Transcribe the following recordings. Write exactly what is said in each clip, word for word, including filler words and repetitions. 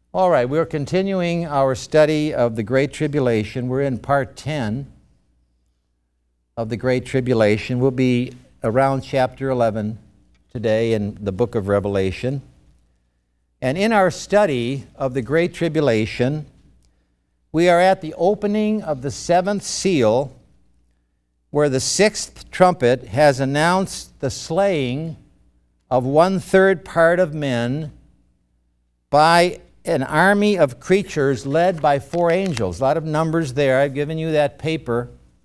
All right, we're continuing our study of the Great Tribulation. We're in part ten of the Great Tribulation. We'll be around chapter eleven today in the book of Revelation. And in our study of the Great Tribulation, we are at the opening of the seventh seal, where the sixth trumpet has announced the slaying of one-third part of men by an army of creatures led by four angels. A lot of numbers there. I've given you that paper.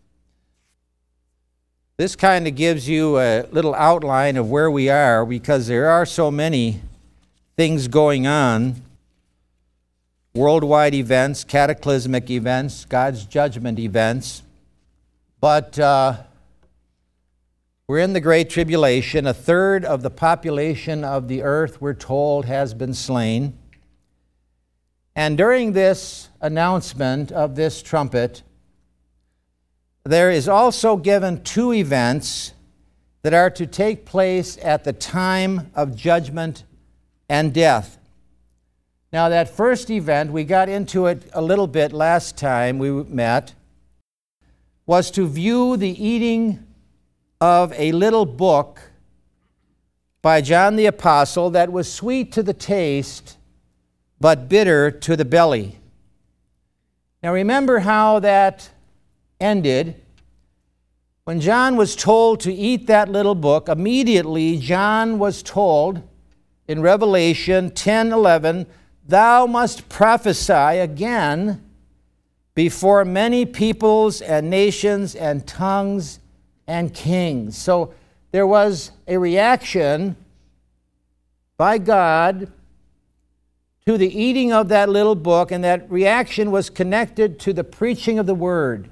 This kind of gives you a little outline of where we are, because there are so many things going on. Worldwide events, cataclysmic events, God's judgment events. But uh, we're in the Great Tribulation. A third of the population of the earth, we're told, has been slain. And during this announcement of this trumpet, there is also given two events that are to take place at the time of judgment and death. Now, that first event, we got into it a little bit last time we met, was to view the eating of a little book by John the Apostle that was sweet to the taste, but bitter to the belly. Now remember how that ended. When John was told to eat that little book, immediately John was told in Revelation ten eleven, "Thou must prophesy again before many peoples and nations and tongues and kings." So there was a reaction by God to the eating of that little book, and that reaction was connected to the preaching of the Word.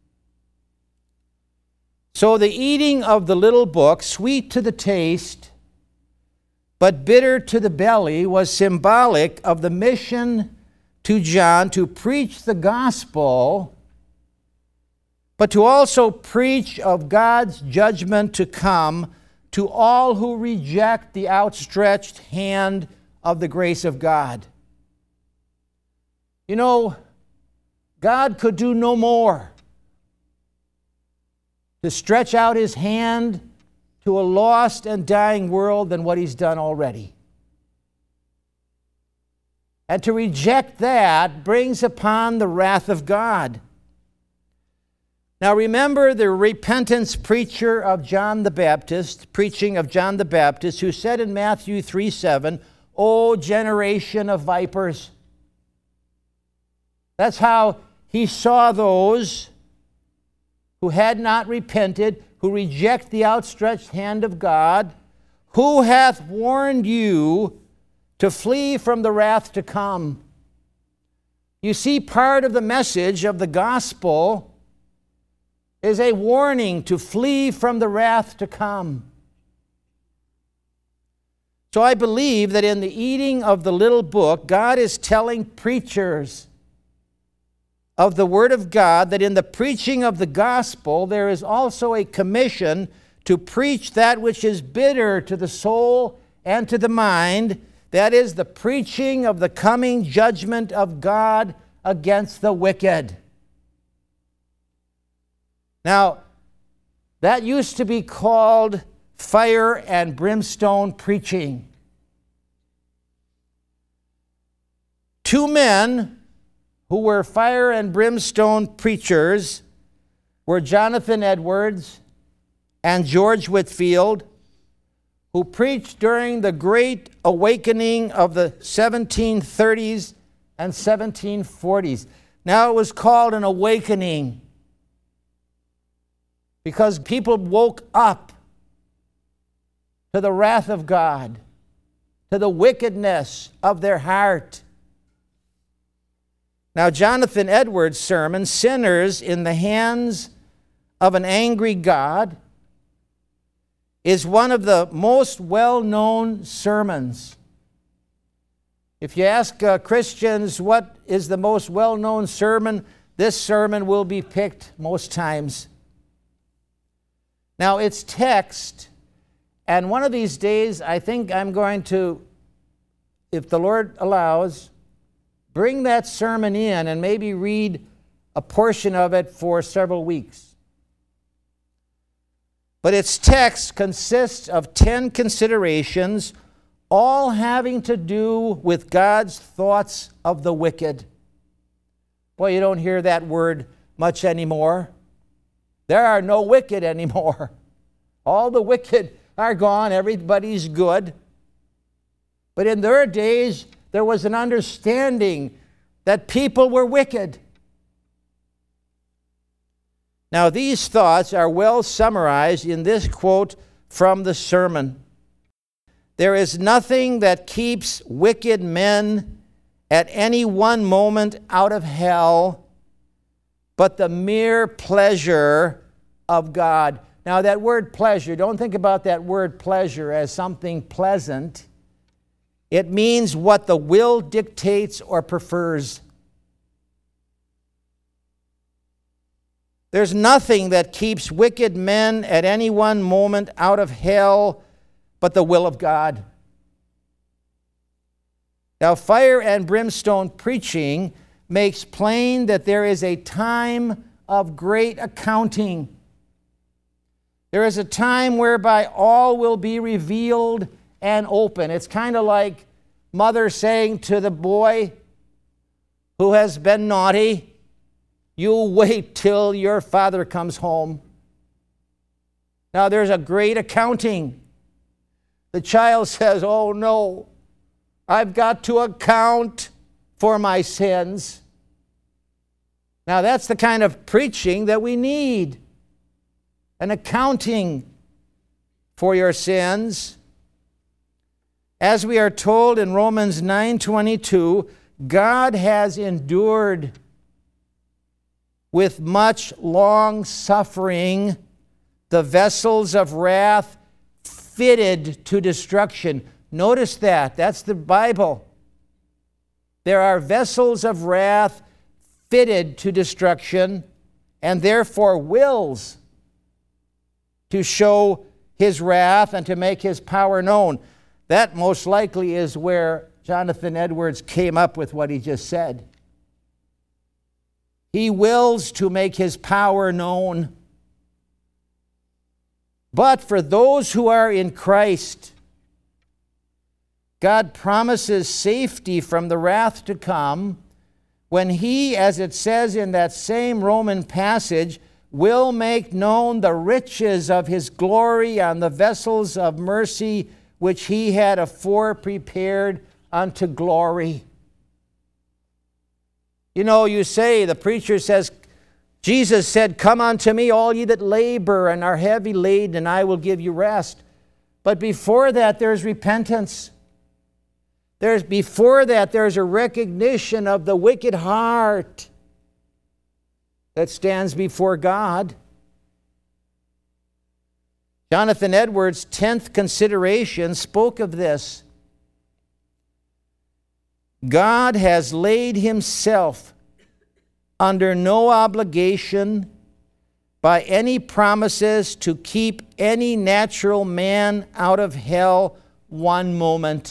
So the eating of the little book, sweet to the taste, but bitter to the belly, was symbolic of the mission to John to preach the gospel, but to also preach of God's judgment to come to all who reject the outstretched hand of the grace of God. You know, God could do no more to stretch out His hand to a lost and dying world than what He's done already. And to reject that brings upon the wrath of God. Now remember the repentance preacher of John the Baptist, preaching of John the Baptist, who said in Matthew three seven, "O generation of vipers." That's how he saw those who had not repented, who reject the outstretched hand of God. "Who hath warned you to flee from the wrath to come?" You see, part of the message of the gospel is a warning to flee from the wrath to come. So I believe that in the eating of the little book, God is telling preachers of the Word of God that in the preaching of the gospel, there is also a commission to preach that which is bitter to the soul and to the mind. That is the preaching of the coming judgment of God against the wicked. Now, that used to be called fire and brimstone preaching. Two men who were fire and brimstone preachers were Jonathan Edwards and George Whitefield, who preached during the Great Awakening of the seventeen thirties and seventeen forties. Now it was called an awakening because people woke up to the wrath of God, to the wickedness of their heart. Now, Jonathan Edwards' sermon, "Sinners in the Hands of an Angry God," is one of the most well-known sermons. If you ask uh, Christians what is the most well-known sermon, this sermon will be picked most times. Now, its text, and one of these days I think I'm going to, if the Lord allows, bring that sermon in and maybe read a portion of it for several weeks. But its text consists of ten considerations, all having to do with God's thoughts of the wicked. Boy, you don't hear that word much anymore. There are no wicked anymore. All the wicked are gone. Everybody's good. But in their days, there was an understanding that people were wicked. Now, these thoughts are well summarized in this quote from the sermon. There is nothing that keeps wicked men at any one moment out of hell but the mere pleasure of God. Now, that word pleasure, don't think about that word pleasure as something pleasant. It means what the will dictates or prefers. There's nothing that keeps wicked men at any one moment out of hell but the will of God. Now, fire and brimstone preaching makes plain that there is a time of great accounting. There is a time whereby all will be revealed and open. It's kind of like mother saying to the boy who has been naughty, "You wait till your father comes home." Now, there's a great accounting. The child says, "Oh no, I've got to account for my sins." Now, that's the kind of preaching that we need. An accounting for your sins. As we are told in Romans nine twenty-two, God has endured with much long suffering the vessels of wrath fitted to destruction. Notice that. That's the Bible. There are vessels of wrath fitted to destruction, and therefore wills to show his wrath and to make his power known. That most likely is where Jonathan Edwards came up with what he just said. He wills to make his power known. But for those who are in Christ, God promises safety from the wrath to come when he, as it says in that same Roman passage, will make known the riches of his glory on the vessels of mercy which he had afore prepared unto glory. You know, you say, the preacher says, Jesus said, "Come unto me, all ye that labor and are heavy laden, and I will give you rest." But before that, there's repentance. There's before that, there's a recognition of the wicked heart that stands before God. Jonathan Edwards' tenth consideration spoke of this. God has laid himself under no obligation by any promises to keep any natural man out of hell one moment.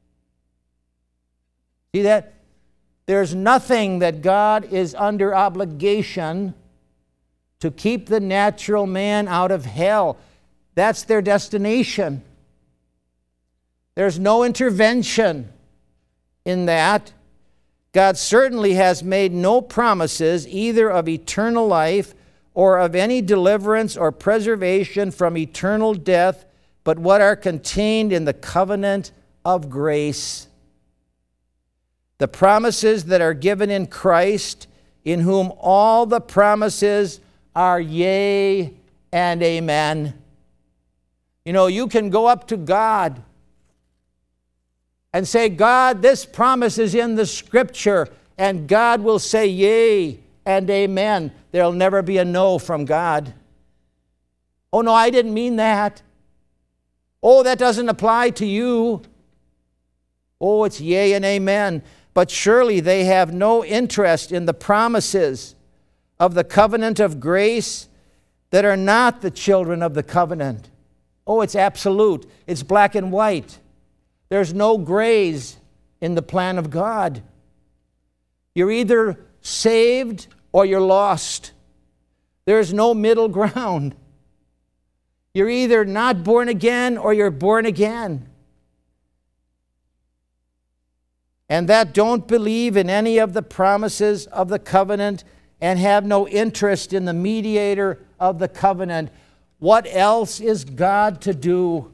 See that? There's nothing that God is under obligation to keep the natural man out of hell. That's their destination. There's no intervention in that. God certainly has made no promises either of eternal life or of any deliverance or preservation from eternal death, but what are contained in the covenant of grace. The promises that are given in Christ, in whom all the promises are yea and amen. You know, you can go up to God and say, "God, this promise is in the Scripture," and God will say yea and amen. There'll never be a no from God. "Oh, no, I didn't mean that." "Oh, that doesn't apply to you." Oh, it's yea and amen. But surely they have no interest in the promises of the covenant of grace that are not the children of the covenant. Oh, it's absolute. It's black and white. There's no grays in the plan of God. You're either saved or you're lost. There's no middle ground. You're either not born again or you're born again. And that don't believe in any of the promises of the covenant and have no interest in the mediator of the covenant. What else is God to do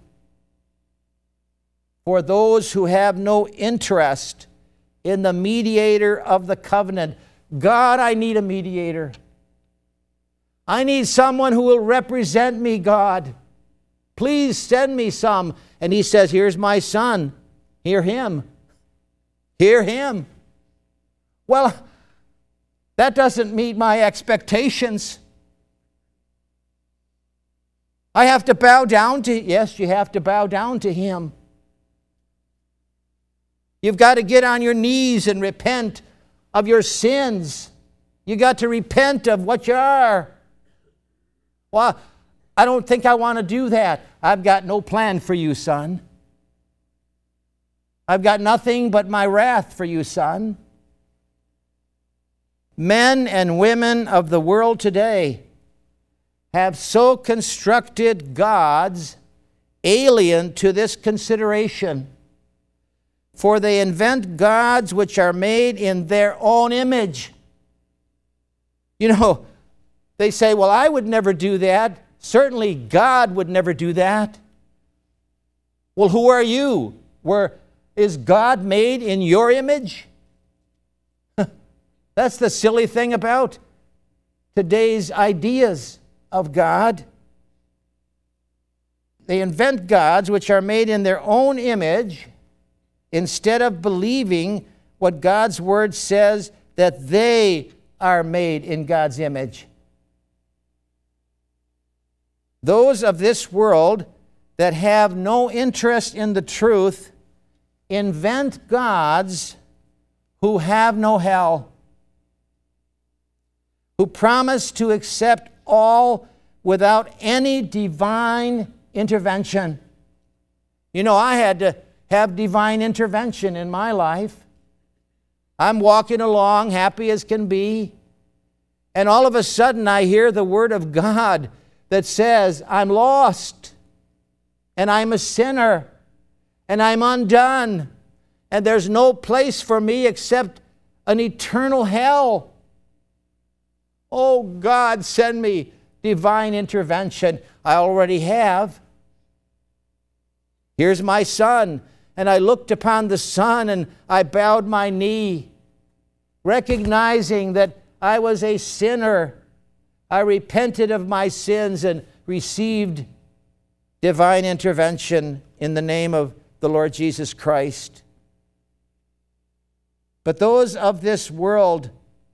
for those who have no interest in the mediator of the covenant? God, I need a mediator. I need someone who will represent me, God. Please send me some. And he says, here's my son. Hear him. Hear him. Well, that doesn't meet my expectations. I have to bow down to, yes, you have to bow down to him. You've got to get on your knees and repent of your sins. You got to repent of what you are. Well, I don't think I want to do that. I've got no plan for you, son. I've got nothing but my wrath for you, son. Men and women of the world today have so constructed gods alien to this consideration. For they invent gods which are made in their own image. You know, they say, well, I would never do that. Certainly God would never do that. Well, who are you? Where is God made in your image? That's the silly thing about today's ideas of God. They invent gods which are made in their own image instead of believing what God's word says, that they are made in God's image. Those of this world that have no interest in the truth invent gods who have no hell, who promise to accept all without any divine intervention. You know, I had to have divine intervention in my life. I'm walking along, happy as can be, and all of a sudden I hear the word of God that says, I'm lost, and I'm a sinner, and I'm undone, and there's no place for me except an eternal hell. Oh, God, send me divine intervention. I already have. Here's my son. And I looked upon the son and I bowed my knee, recognizing that I was a sinner. I repented of my sins and received divine intervention in the name of the Lord Jesus Christ. But those of this world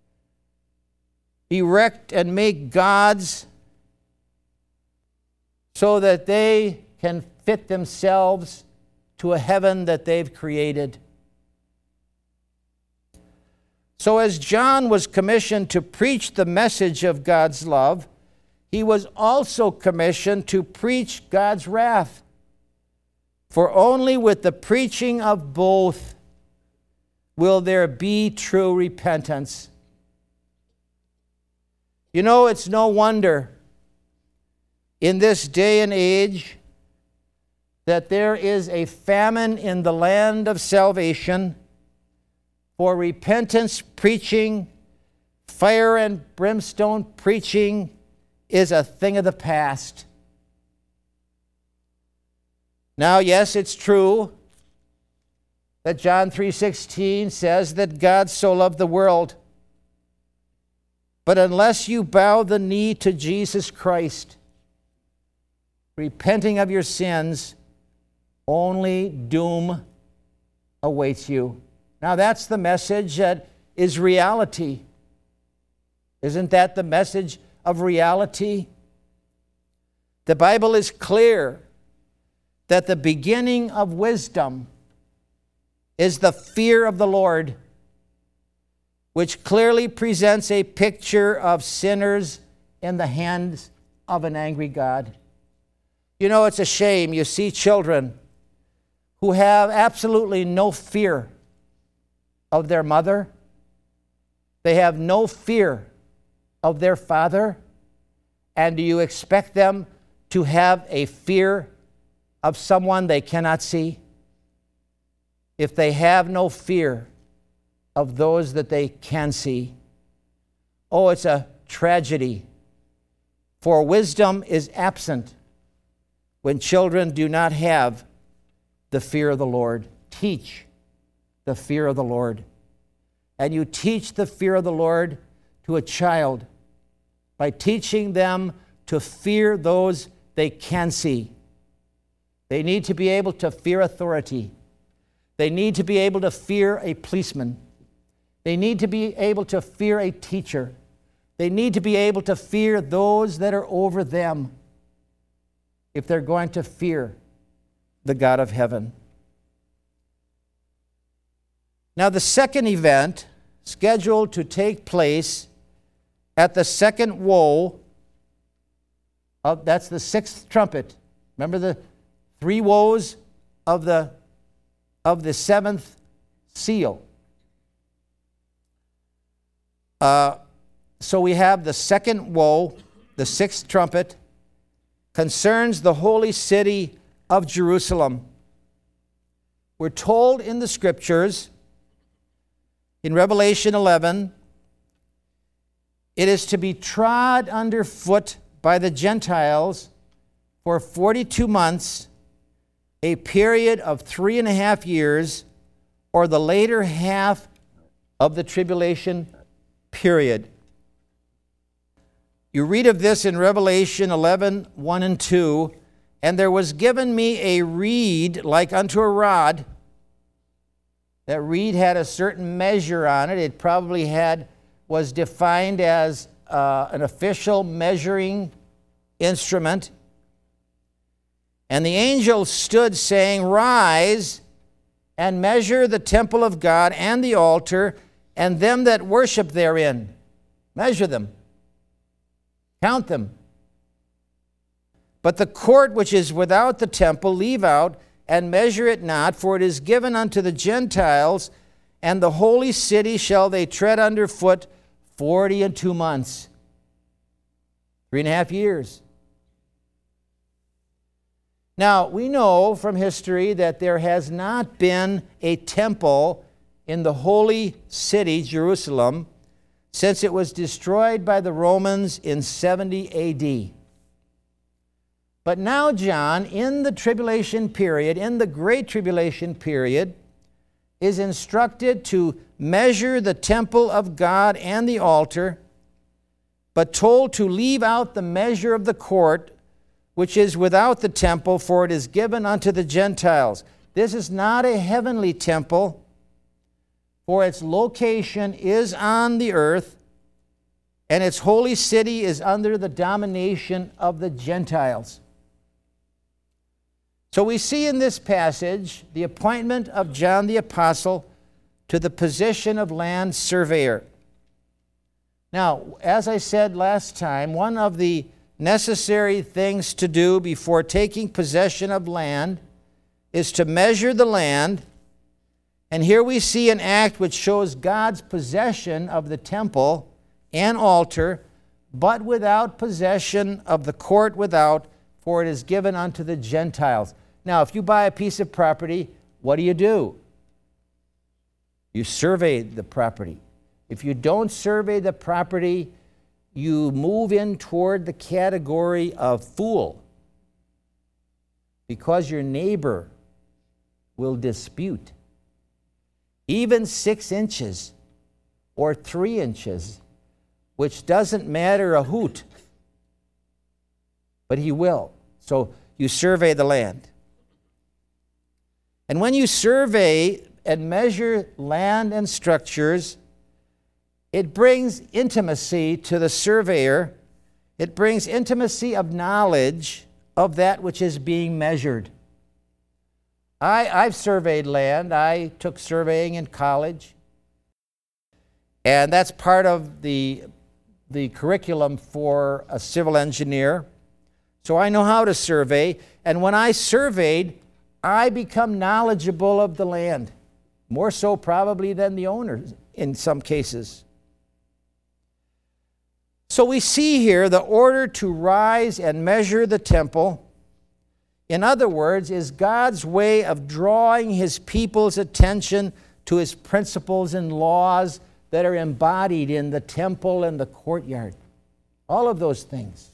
erect and make gods so that they can fit themselves to a heaven that they've created. So as John was commissioned to preach the message of God's love, he was also commissioned to preach God's wrath. For only with the preaching of both will there be true repentance. You know, it's no wonder in this day and age that there is a famine in the land of salvation, for repentance preaching, fire and brimstone preaching is a thing of the past. Now, yes, it's true that John three sixteen says that God so loved the world. But unless you bow the knee to Jesus Christ, repenting of your sins, only doom awaits you. Now that's the message that is reality. Isn't that the message of reality? The Bible is clear that the beginning of wisdom is the fear of the Lord, which clearly presents a picture of sinners in the hands of an angry God. You know, it's a shame. You see children who have absolutely no fear of their mother, They have no fear of their Father. And do you expect them to have a fear of someone they cannot see? If they have no fear of those that they can see, oh, it's a tragedy. For wisdom is absent when children do not have the fear of the Lord. Teach the fear of the Lord. And you teach the fear of the Lord to a child by teaching them to fear those they can see. They need to be able to fear authority. They need to be able to fear a policeman. They need to be able to fear a teacher. They need to be able to fear those that are over them if they're going to fear the God of heaven. Now, the second event scheduled to take place at the second woe, of, that's the sixth trumpet. Remember the three woes of the, of the seventh seal. Uh, so we have the second woe, the sixth trumpet, concerns the holy city of Jerusalem. We're told in the Scriptures, in Revelation eleven, it is to be trod underfoot by the Gentiles for forty-two months, a period of three and a half years, or the later half of the tribulation period. You read of this in Revelation eleven, one and two. And there was given me a reed like unto a rod. That reed had a certain measure on it. It probably had was defined as uh, an official measuring instrument. And the angel stood saying, Rise and measure the temple of God and the altar and them that worship therein. Measure them. Count them. But the court which is without the temple leave out, and measure it not, for it is given unto the Gentiles, and the holy city shall they tread under foot forty and two months. Three and a half years. Now, we know from history that there has not been a temple in the holy city, Jerusalem, since it was destroyed by the Romans in seventy A D. But now John, in the tribulation period, in the great tribulation period, is instructed to measure the temple of God and the altar, but told to leave out the measure of the court, which is without the temple, for it is given unto the Gentiles. This is not a heavenly temple, for its location is on the earth, and its holy city is under the domination of the Gentiles. So we see in this passage the appointment of John the Apostle to the position of land surveyor. Now, as I said last time, one of the necessary things to do before taking possession of land is to measure the land. And here we see an act which shows God's possession of the temple and altar, but without possession of the court without, for it is given unto the Gentiles. Now, if you buy a piece of property, what do you do? You survey the property. If you don't survey the property, you move in toward the category of fool, because your neighbor will dispute. Even six inches or three inches, which doesn't matter a hoot, but he will. So you survey the land. And when you survey and measure land and structures, it brings intimacy to the surveyor. It brings intimacy of knowledge of that which is being measured. I, I've surveyed land. I took surveying in college. And that's part of the, the curriculum for a civil engineer. So I know how to survey. And when I surveyed, I become knowledgeable of the land, more so probably than the owner in some cases. So we see here the order to rise and measure the temple, in other words, is God's way of drawing his people's attention to his principles and laws that are embodied in the temple and the courtyard. All of those things.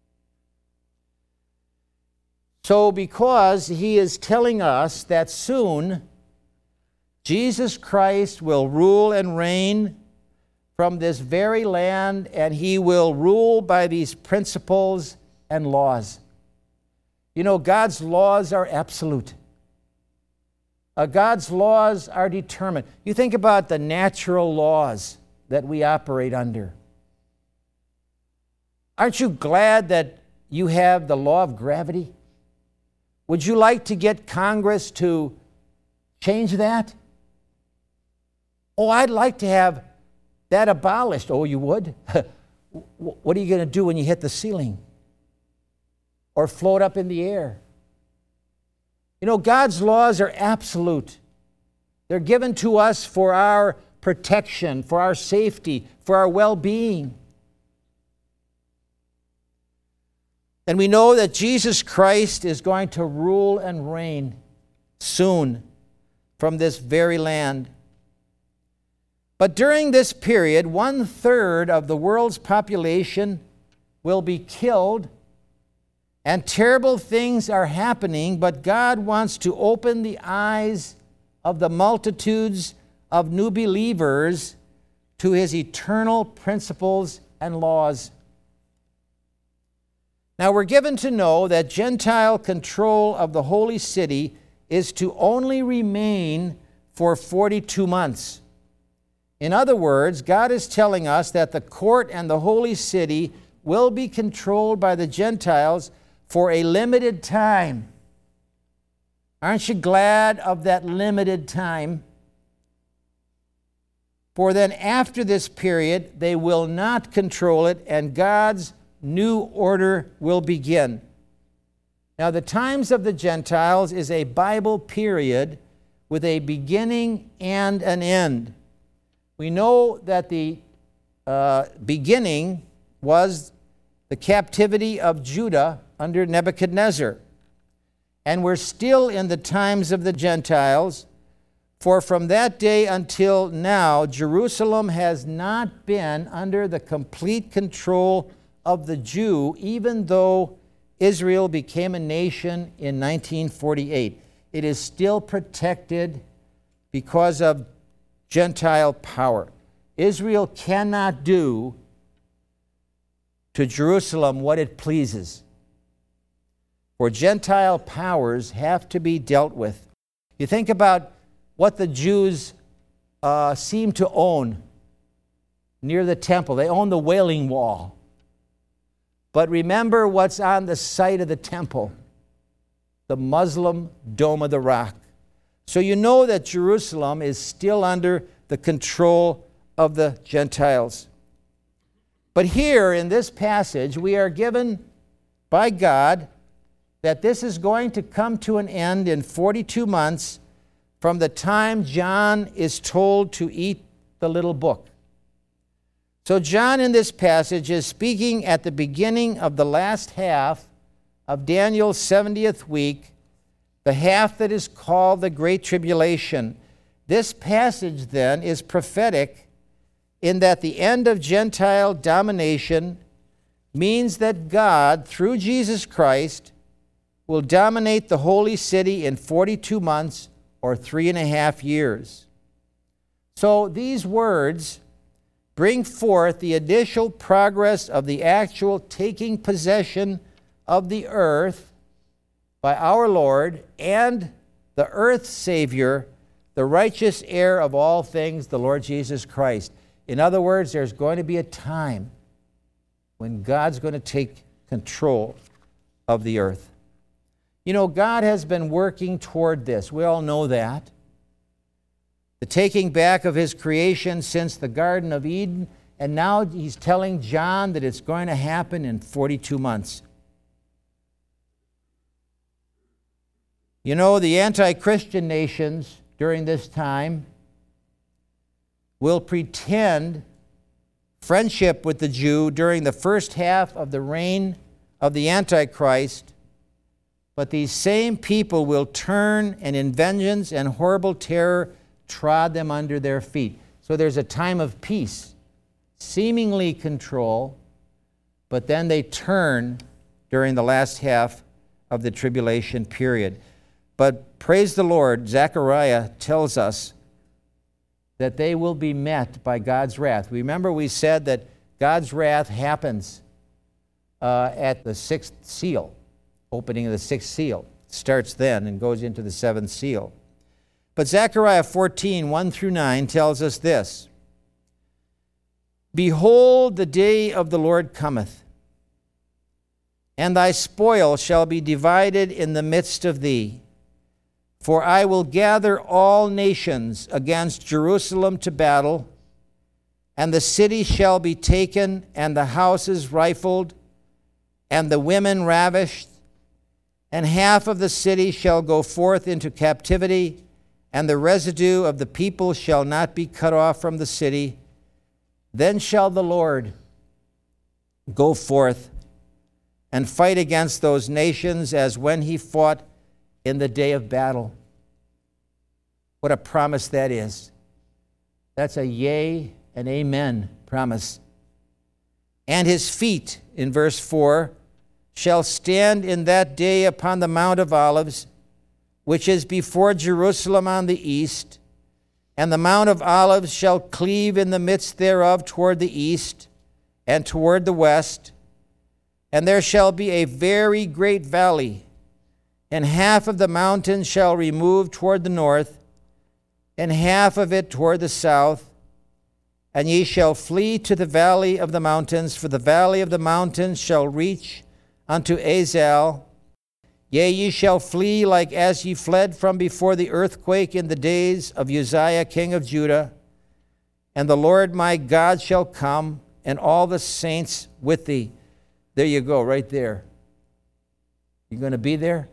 So because he is telling us that soon Jesus Christ will rule and reign from this very land, and he will rule by these principles and laws. You know, God's laws are absolute. Uh, God's laws are determined. You think about the natural laws that we operate under. Aren't you glad that you have the law of gravity? Would you like to get Congress to change that? Oh, I'd like to have that abolished. Oh, you would? What are you going to do when you hit the ceiling? Or float up in the air? You know, God's laws are absolute. They're given to us for our protection, for our safety, for our well-being. And we know that Jesus Christ is going to rule and reign soon from this very land. But during this period, one-third of the world's population will be killed, and terrible things are happening, but God wants to open the eyes of the multitudes of new believers to his eternal principles and laws. Now we're given to know that Gentile control of the holy city is to only remain for forty-two months. In other words, God is telling us that the court and the holy city will be controlled by the Gentiles for a limited time. Aren't you glad of that limited time? For then after this period, they will not control it, and God's new order will begin. Now, the times of the Gentiles is a Bible period with a beginning and an end. We know that the uh, beginning was the captivity of Judah under Nebuchadnezzar. And we're still in the times of the Gentiles, for from that day until now, Jerusalem has not been under the complete control of the Jew, even though Israel became a nation in nineteen forty-eight. It is still protected because of Gentile power. Israel cannot do to Jerusalem what it pleases, for Gentile powers have to be dealt with. You think about what the Jews uh, seem to own near the temple. They own the Wailing Wall. But remember what's on the site of the temple, the Muslim Dome of the Rock. So you know that Jerusalem is still under the control of the Gentiles. But here in this passage, we are given by God that this is going to come to an end in forty-two months from the time John is told to eat the little book. So John in this passage is speaking at the beginning of the last half of Daniel's seventieth week, the half that is called the Great Tribulation. This passage then is prophetic in that the end of Gentile domination means that God, through Jesus Christ, will dominate the holy city in forty-two months or three and a half years. So these words bring forth the initial progress of the actual taking possession of the earth by our Lord and the earth's Savior, the righteous heir of all things, the Lord Jesus Christ. In other words, there's going to be a time when God's going to take control of the earth. You know, God has been working toward this. We all know that. The taking back of his creation since the Garden of Eden, and now he's telling John that it's going to happen in forty-two months. You know, the anti-Christian nations during this time will pretend friendship with the Jew during the first half of the reign of the Antichrist, but these same people will turn, and in vengeance and horrible terror trod them under their feet. So there's a time of peace, seemingly control, but then they turn during the last half of the tribulation period. But praise the Lord, Zechariah tells us that they will be met by God's wrath. Remember, we said that God's wrath happens uh, at the sixth seal, opening of the sixth seal. It starts then and goes into the seventh seal. But Zechariah fourteen, one through nine tells us this: Behold, the day of the Lord cometh, and thy spoil shall be divided in the midst of thee. For I will gather all nations against Jerusalem to battle, and the city shall be taken, and the houses rifled, and the women ravished, and half of the city shall go forth into captivity, and the residue of the people shall not be cut off from the city. Then shall the Lord go forth and fight against those nations as when he fought in the day of battle. What a promise that is. That's a yea and amen promise. And his feet, in verse four, shall stand in that day upon the Mount of Olives, which is before Jerusalem on the east, and the Mount of Olives shall cleave in the midst thereof toward the east and toward the west, and there shall be a very great valley, and half of the mountain shall remove toward the north, and half of it toward the south. And ye shall flee to the valley of the mountains, for the valley of the mountains shall reach unto Azal. Yea, ye shall flee like as ye fled from before the earthquake in the days of Uzziah king of Judah. And the Lord my God shall come, and all the saints with thee. There you go, right there. You going to be there?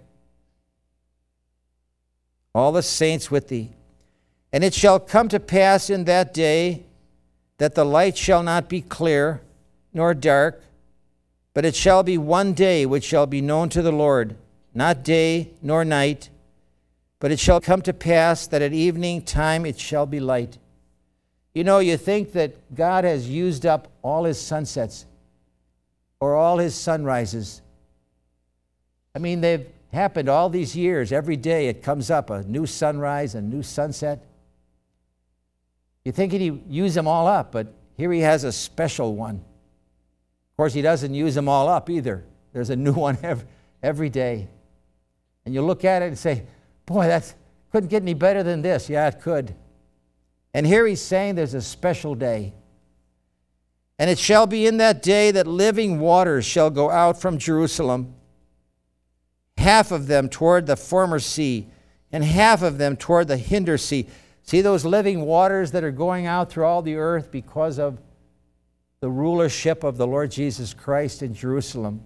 All the saints with thee. And it shall come to pass in that day that the light shall not be clear nor dark, but it shall be one day which shall be known to the Lord, not day nor night. But it shall come to pass that at evening time it shall be light. You know, you think that God has used up all his sunsets or all his sunrises. I mean, they've happened all these years. Every day it comes up, a new sunrise, a new sunset. You think he'd use them all up, but here he has a special one. Of course, he doesn't use them all up either. There's a new one every, every day. And you look at it and say, boy, that couldn't get any better than this. Yeah, it could. And here he's saying there's a special day. And it shall be in that day that living waters shall go out from Jerusalem, half of them toward the former sea, and half of them toward the hinder sea. See those living waters that are going out through all the earth because of the rulership of the Lord Jesus Christ in Jerusalem.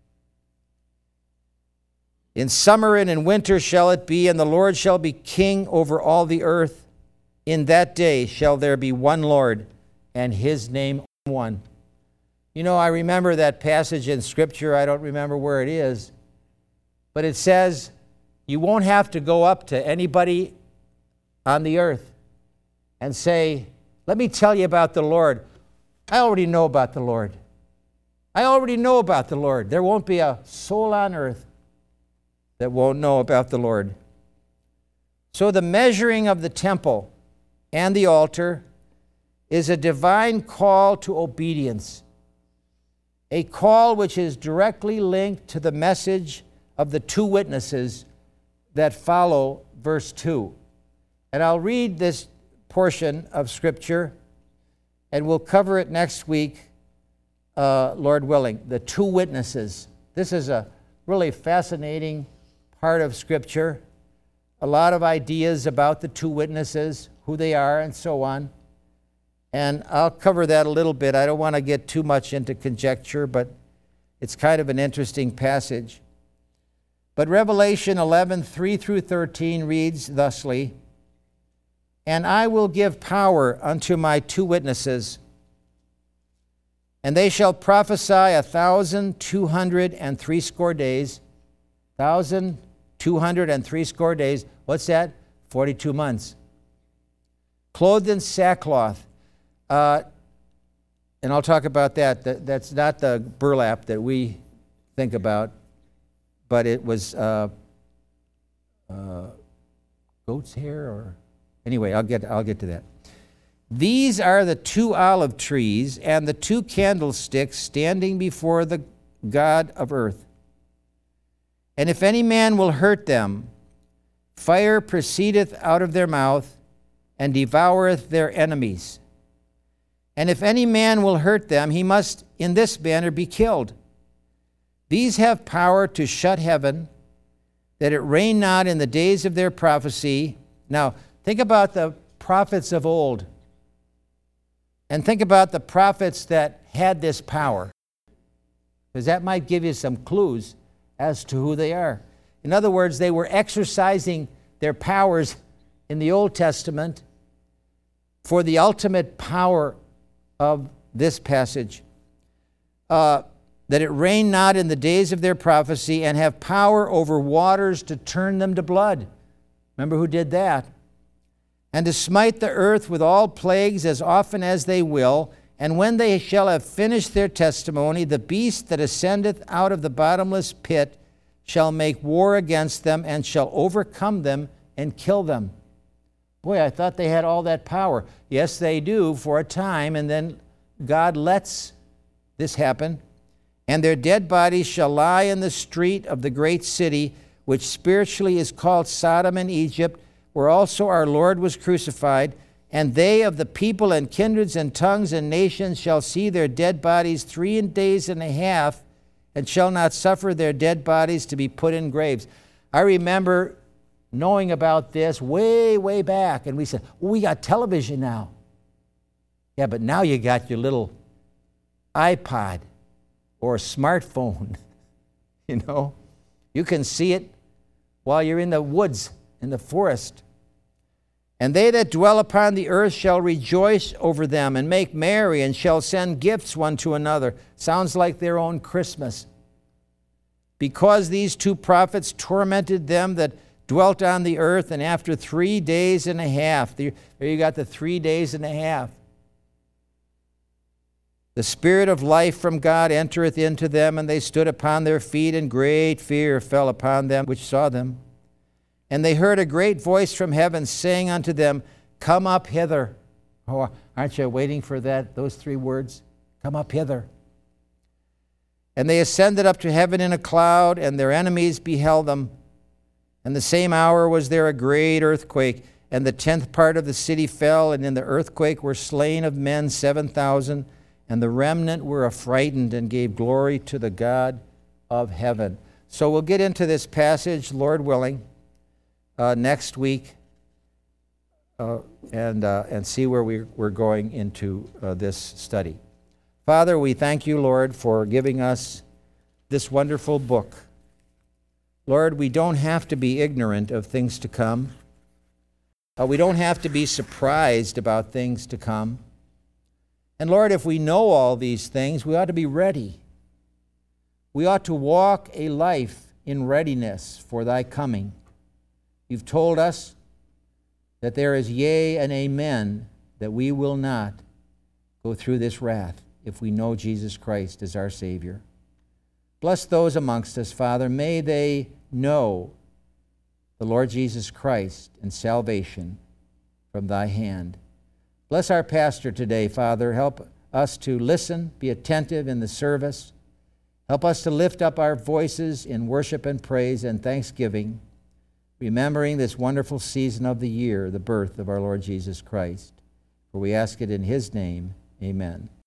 In summer and in winter shall it be, and the Lord shall be king over all the earth. In that day shall there be one Lord, and his name one. You know, I remember that passage in Scripture. I don't remember where it is. But it says, you won't have to go up to anybody on the earth and say, let me tell you about the Lord. I already know about the Lord. I already know about the Lord. There won't be a soul on earth that won't know about the Lord. So the measuring of the temple and the altar is a divine call to obedience, a call which is directly linked to the message of the two witnesses that follow verse two. And I'll read this portion of Scripture, and we'll cover it next week, uh, Lord willing. The two witnesses. This is a really fascinating part of Scripture. A lot of ideas about the two witnesses, who they are, and so on. And I'll cover that a little bit. I don't want to get too much into conjecture, but it's kind of an interesting passage. But Revelation eleven, three through thirteen reads thusly, And I will give power unto my two witnesses, And they shall prophesy a thousand two hundred and threescore days. Thousand two hundred and threescore days. What's that? Forty-two months. Clothed in sackcloth. Uh, and I'll talk about that. that. That's not the burlap that we think about, but it was uh, uh, goat's hair, or anyway. I'll get I'll get to that. These are the two olive trees and the two candlesticks standing before the God of earth. And if any man will hurt them, fire proceedeth out of their mouth, and devoureth their enemies. And if any man will hurt them, he must in this manner be killed. These have power to shut heaven, that it rain not in the days of their prophecy. Now, think about the prophets of old. And think about the prophets that had this power, because that might give you some clues as to who they are. In other words, they were exercising their powers in the Old Testament for the ultimate power of this passage. Uh, that it rain not in the days of their prophecy, and have power over waters to turn them to blood. Remember who did that? And to smite the earth with all plagues as often as they will. And when they shall have finished their testimony, the beast that ascendeth out of the bottomless pit shall make war against them, and shall overcome them and kill them. Boy, I thought they had all that power. Yes, they do for a time, and then God lets this happen. And their dead bodies shall lie in the street of the great city, which spiritually is called Sodom and Egypt, where also our Lord was crucified. And they of the people and kindreds and tongues and nations shall see their dead bodies three days and a half, and shall not suffer their dead bodies to be put in graves. I remember knowing about this way, way back, and we said, well, we got television now. Yeah, but now you got your little iPod or smartphone, you know. You can see it while you're in the woods, in the forest. And they that dwell upon the earth shall rejoice over them, and make merry, and shall send gifts one to another. Sounds like their own Christmas. Because these two prophets tormented them that dwelt on the earth, and after three days and a half, there you got the three days and a half, the Spirit of life from God entereth into them, and they stood upon their feet, and great fear fell upon them which saw them. And they heard a great voice from heaven saying unto them, Come up hither. Oh, aren't you waiting for that? Those three words? Come up hither. And they ascended up to heaven in a cloud, and their enemies beheld them. And the same hour was there a great earthquake, and the tenth part of the city fell, and in the earthquake were slain of men seven thousand, and the remnant were affrighted and gave glory to the God of heaven. So we'll get into this passage, Lord willing, Uh, next week, uh, and uh, and see where we, we're going into uh, this study. Father, we thank you, Lord, for giving us this wonderful book. Lord, we don't have to be ignorant of things to come. Uh, we don't have to be surprised about things to come. And Lord, if we know all these things, we ought to be ready. We ought to walk a life in readiness for thy coming. You've told us that there is yea and amen, that we will not go through this wrath if we know Jesus Christ as our Savior. Bless those amongst us, Father. May they know the Lord Jesus Christ and salvation from thy hand. Bless our pastor today, Father. Help us to listen, be attentive in the service. Help us to lift up our voices in worship and praise and thanksgiving, remembering this wonderful season of the year, the birth of our Lord Jesus Christ. For we ask it in his name, amen.